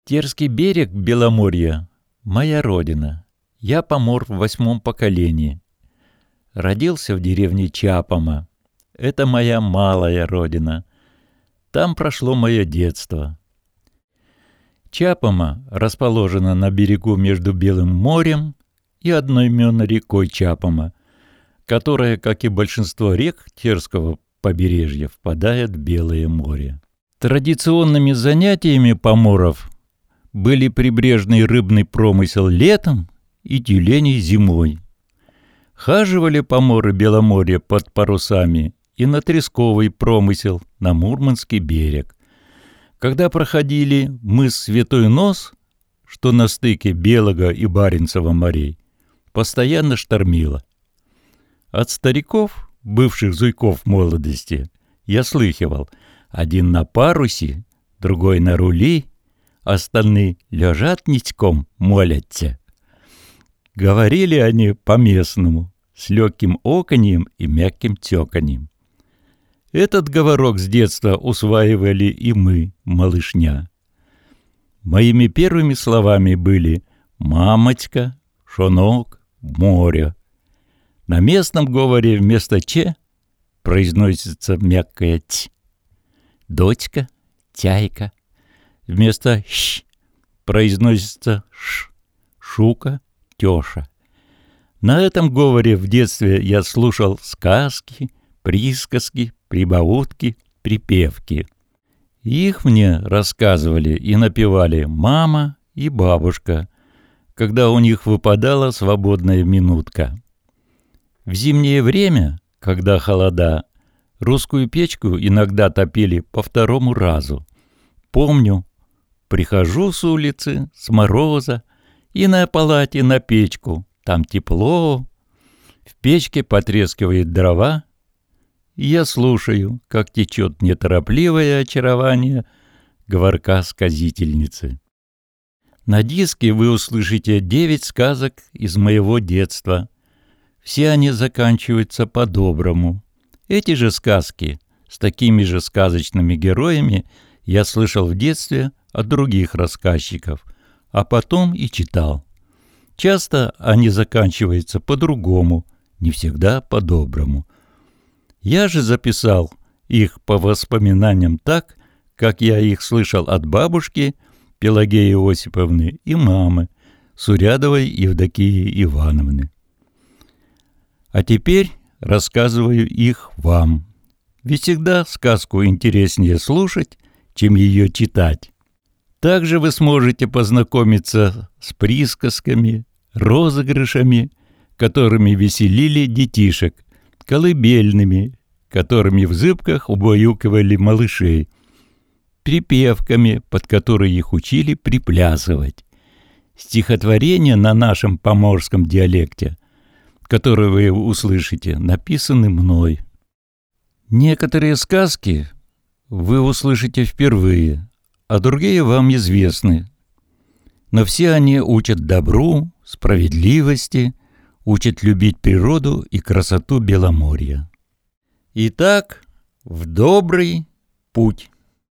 Терский берег Беломорья — моя родина. Я помор в 8 поколении. Родился в деревне Чапома. Это моя малая родина. Там прошло мое детство. Чапома расположена на берегу между Белым морем и одноименной рекой Чапома, которая, как и большинство рек Терского побережья, впадает в Белое море. Традиционными занятиями поморов были прибрежный рыбный промысел летом и тюленей зимой. Хаживали поморы Беломорья под парусами и на тресковый промысел на Мурманский берег. Когда проходили мыс Святой Нос, что на стыке Белого и Баренцева морей, постоянно штормило. От стариков, бывших зуйков молодости, я слыхивал: один на парусе, другой на рули, остальные лежат ничком, молятся. Говорили они по-местному, с легким оканьем и мягким тёканьем. Этот говорок с детства усваивали и мы, малышня. Моими первыми словами были «мамочка», «шонок», «море». На местном говоре вместо «ч» произносится мягкое «ць». «Дочка», «тяйка». Вместо «щ» произносится «ш», «шука», «тёша». На этом говоре в детстве я слушал сказки, присказки, прибаутки, припевки. Их мне рассказывали и напевали мама и бабушка, когда у них выпадала свободная минутка. В зимнее время, когда холода, русскую печку иногда топили по 2-му разу. Помню, прихожу с улицы, с мороза, и на палате на печку, там тепло, в печке потрескивает дрова, и я слушаю, как течет неторопливое очарование говорка сказительницы. На диске вы услышите 9 сказок из моего детства. Все они заканчиваются по-доброму. Эти же сказки с такими же сказочными героями я слышал в детстве от других рассказчиков, а потом и читал. Часто они заканчиваются по-другому, не всегда по-доброму. Я же записал их по воспоминаниям так, как я их слышал от бабушки Пелагеи Осиповны и мамы Сурядовой Евдокии Ивановны. А теперь рассказываю их вам. Ведь всегда сказку интереснее слушать, чем ее читать. Также вы сможете познакомиться с присказками, розыгрышами, которыми веселили детишек, колыбельными, которыми в зыбках убаюкивали малышей, припевками, под которые их учили приплясывать. Стихотворения на нашем поморском диалекте, которые вы услышите, написаны мной. Некоторые сказки вы услышите впервые, а другие вам известны. Но все они учат добру, справедливости, учат любить природу и красоту Беломорья. Итак, в добрый путь.